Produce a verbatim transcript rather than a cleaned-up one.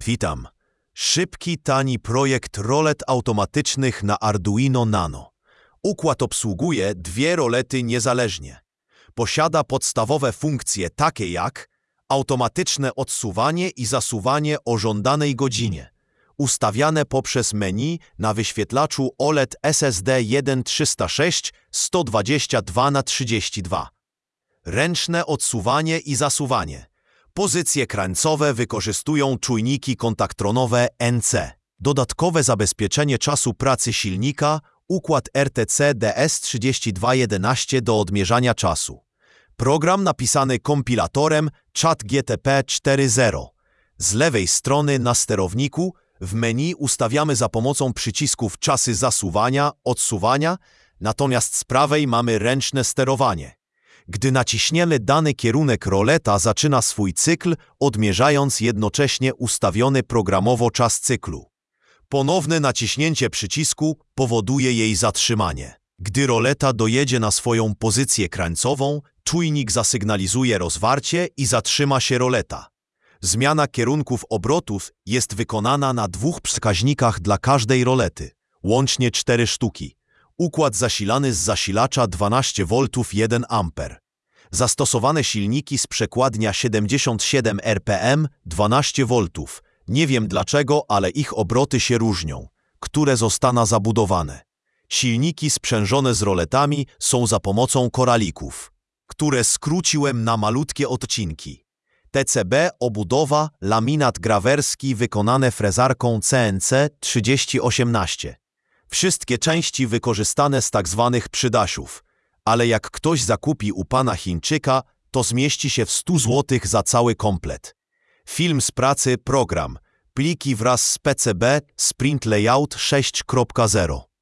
Witam. Szybki, tani projekt rolet automatycznych na Arduino Nano. Układ obsługuje dwie rolety niezależnie. Posiada podstawowe funkcje takie jak automatyczne odsuwanie i zasuwanie o żądanej godzinie, ustawiane poprzez menu na wyświetlaczu O L E D S S D jeden trzysta sześć sto dwadzieścia dwa na trzydzieści dwa. Ręczne odsuwanie i zasuwanie. Pozycje krańcowe wykorzystują czujniki kontaktronowe N C. Dodatkowe zabezpieczenie czasu pracy silnika, układ R T C D S trzydzieści dwa jedenaście do odmierzania czasu. Program napisany kompilatorem ChatGTP cztery zero. Z lewej strony na sterowniku w menu ustawiamy za pomocą przycisków czasy zasuwania, odsuwania, natomiast z prawej mamy ręczne sterowanie. Gdy naciśniemy dany kierunek, roleta zaczyna swój cykl, odmierzając jednocześnie ustawiony programowo czas cyklu. Ponowne naciśnięcie przycisku powoduje jej zatrzymanie. Gdy roleta dojedzie na swoją pozycję krańcową, czujnik zasygnalizuje rozwarcie i zatrzyma się roleta. Zmiana kierunków obrotów jest wykonana na dwóch wskaźnikach dla każdej rolety, łącznie cztery sztuki. Układ zasilany z zasilacza dwanaście woltów jeden amper. Zastosowane silniki z przekładnia siedemdziesiąt siedem R P M dwanaście woltów. Nie wiem dlaczego, ale ich obroty się różnią, które zostaną zabudowane. Silniki sprzężone z roletami są za pomocą koralików, które skróciłem na malutkie odcinki. T C B obudowa, laminat grawerski wykonane frezarką C N C trzydzieści osiemnaście. Wszystkie części wykorzystane z tzw. przydasiów, ale jak ktoś zakupi u pana Chińczyka, to zmieści się w stu złotych za cały komplet. Film z pracy, program, pliki wraz z P C B, Sprint Layout sześć kropka zero.